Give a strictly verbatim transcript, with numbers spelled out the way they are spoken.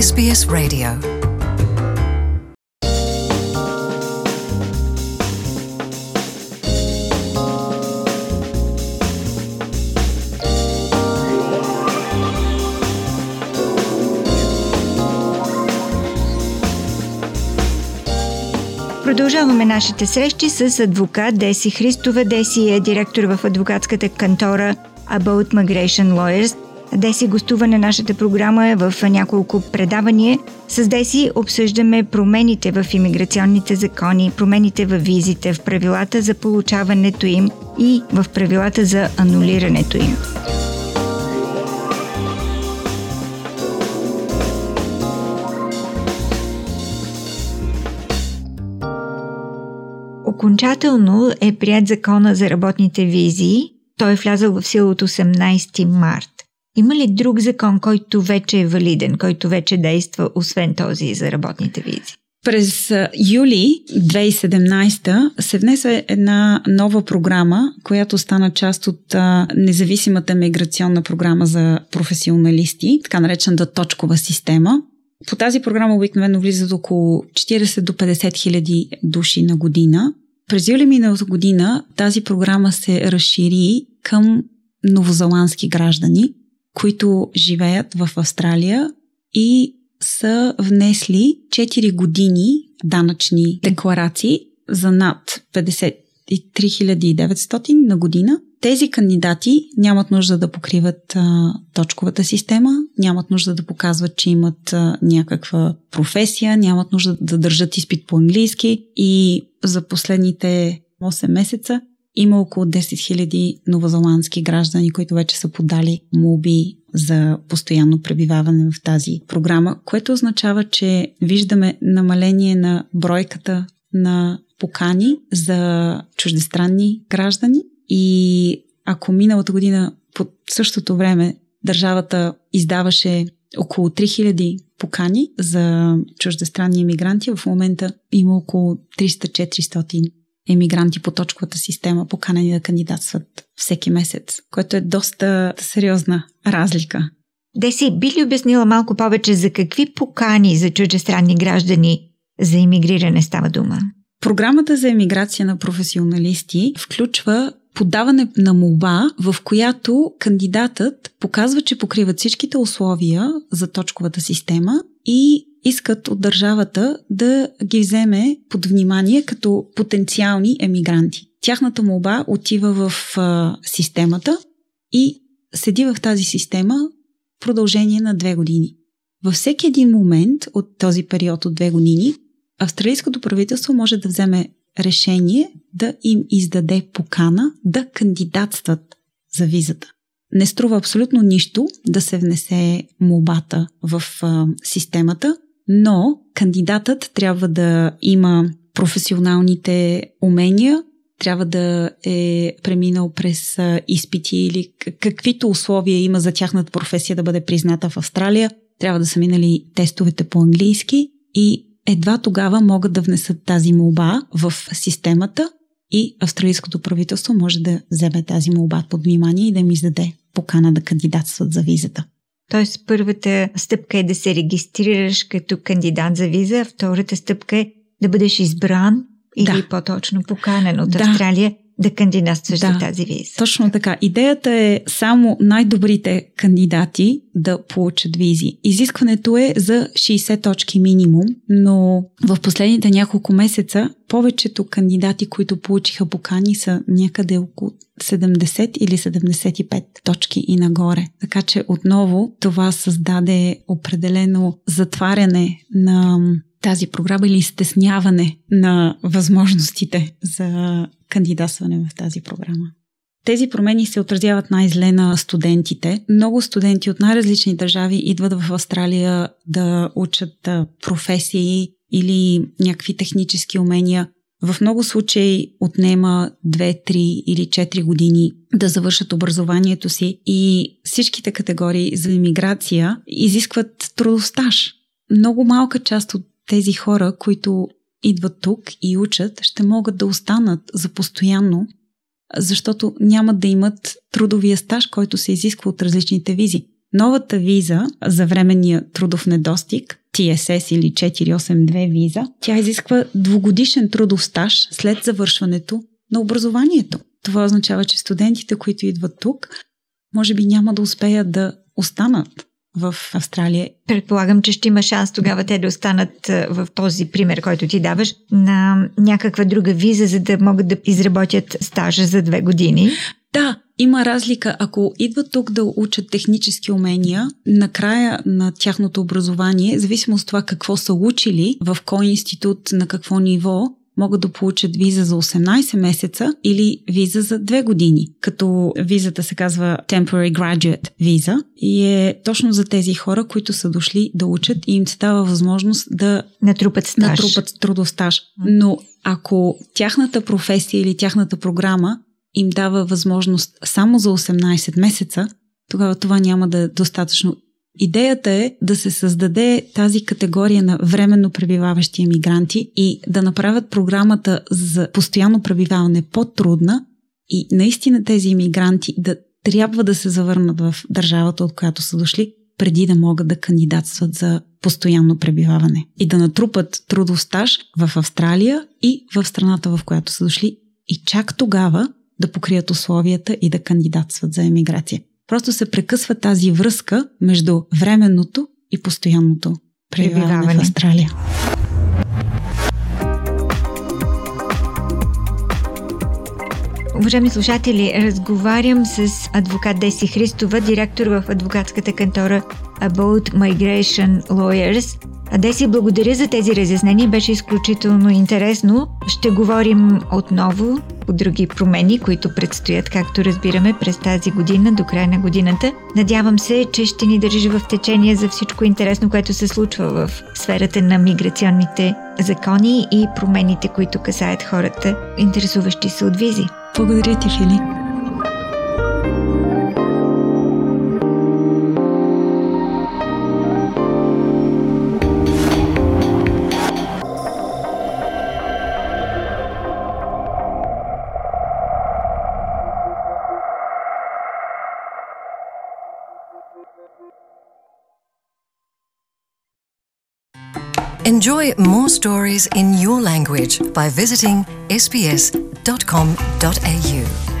Ес Би Ес Radio. Продължаваме нашите срещи с адвокат Деси Христова. Деси е директор в адвокатската кантора About Migration Lawyers. Деси гостува на нашата програма в няколко предавания. С Деси обсъждаме промените в имиграционните закони, промените в визите, в правилата за получаването им и в правилата за анулирането им. Окончателно е приет закона за работните визи. Той е влязъл в сила от осемнайсети март. Има ли друг закон, който вече е валиден, който вече действа, освен този за работните визи? През юли две хиляди и седемнайсета се внесе една нова програма, която стана част от а, независимата миграционна програма за професионалисти, така наречената точкова система. По тази програма обикновено влизат около четирийсет до петдесет хиляди души на година. През юли миналата година тази програма се разшири към новозеландски граждани, които живеят в Австралия и са внесли четири години данъчни декларации за над петдесет и три хиляди и деветстотин на година. Тези кандидати нямат нужда да покриват а, точковата система, нямат нужда да показват, че имат а, някаква професия, нямат нужда да държат изпит по английски и за последните осем месеца има около десет хиляди новозеландски граждани, които вече са подали молби за постоянно пребиваване в тази програма, което означава, че виждаме намаление на бройката на покани за чуждестранни граждани. И ако миналата година по същото време държавата издаваше около три хиляди покани за чуждестранни емигранти, в момента има около триста до четиристотин емигранти по точковата система, поканени да кандидатстват всеки месец, което е доста сериозна разлика. Деси, би ли обяснила малко повече за какви покани за чуждестранни граждани за емигриране става дума? Програмата за емиграция на професионалисти включва подаване на молба, в която кандидатът показва, че покриват всичките условия за точковата система и искат от държавата да ги вземе под внимание като потенциални емигранти. Тяхната молба отива в а, системата и седи в тази система в продължение на две години. Във всеки един момент от този период от две години австралийското правителство може да вземе решение да им издаде покана да кандидатстват за визата. Не струва абсолютно нищо да се внесе молбата в а, системата, но кандидатът трябва да има професионалните умения, трябва да е преминал през а, изпити или каквито условия има за тяхната професия да бъде призната в Австралия, трябва да са минали тестовете по английски и едва тогава могат да внесат тази молба в системата и австралийското правителство може да вземе тази молба под внимание и да им издаде покана да кандидатстват за визата. Тоест първата стъпка е да се регистрираш като кандидат за виза, а втората стъпка е да бъдеш избран или да. по-точно поканен от да. Австралия да кандидатстваш да. за тази виза. Точно така. Идеята е само най-добрите кандидати да получат визи. Изискването е за шейсет точки минимум, но в последните няколко месеца повечето кандидати, които получиха покани, са някъде около седемдесет или седемдесет и пет точки и нагоре. Така че отново това създаде определено затваряне на тази програма или стесняване на възможностите за кандидатстване в тази програма. Тези промени се отразяват най-зле на студентите. Много студенти от най-различни държави идват в Австралия да учат професии или някакви технически умения. В много случаи отнема две, три или четири години да завършат образованието си и всичките категории за имиграция изискват трудов стаж. Много малка част от тези хора, които идват тук и учат, ще могат да останат за постоянно, защото няма да имат трудовия стаж, който се изисква от различните визи. Новата виза за временния трудов недостиг, Ти Ес Ес или четиристотин осемдесет и две виза, тя изисква двугодишен трудов стаж след завършването на образованието. Това означава, че студентите, които идват тук, може би няма да успеят да останат в Австралия. Предполагам, че ще има шанс тогава те да останат в този пример, който ти даваш, на някаква друга виза, за да могат да изработят стажа за две години. Да, има разлика. Ако идват тук да учат технически умения, накрая на тяхното образование, зависимо от това какво са учили, в кой институт, на какво ниво, могат да получат виза за осемнайсет месеца или виза за две години. Като визата се казва Temporary Graduate виза и е точно за тези хора, които са дошли да учат и им се дава възможност да натрупат стаж. натрупат трудов стаж. Но ако тяхната професия или тяхната програма им дава възможност само за осемнайсет месеца, тогава това няма да е достатъчно. Идеята е да се създаде тази категория на временно пребиваващи емигранти и да направят програмата за постоянно пребиваване по-трудна и наистина тези емигранти да трябва да се завърнат в държавата, от която са дошли, преди да могат да кандидатстват за постоянно пребиваване и да натрупат трудов стаж в Австралия и в страната, в която са дошли и чак тогава да покрият условията и да кандидатстват за емиграция. Просто се прекъсва тази връзка между временното и постоянното пребиваване в Австралия. Уважаеми слушатели, разговарям с адвокат Деси Христова, директор в адвокатската кантора About Migration Lawyers. Деси, благодаря за тези разяснения, беше изключително интересно. Ще говорим отново по други промени, които предстоят, както разбираме, през тази година, до края на годината. Надявам се, че ще ни държи в течение за всичко интересно, което се случва в сферата на миграционните закони и промените, които касаят хората, интересуващи се от визи. Благодаря ти, Фили. Enjoy more stories in your language by visiting s b s dot com dot a u.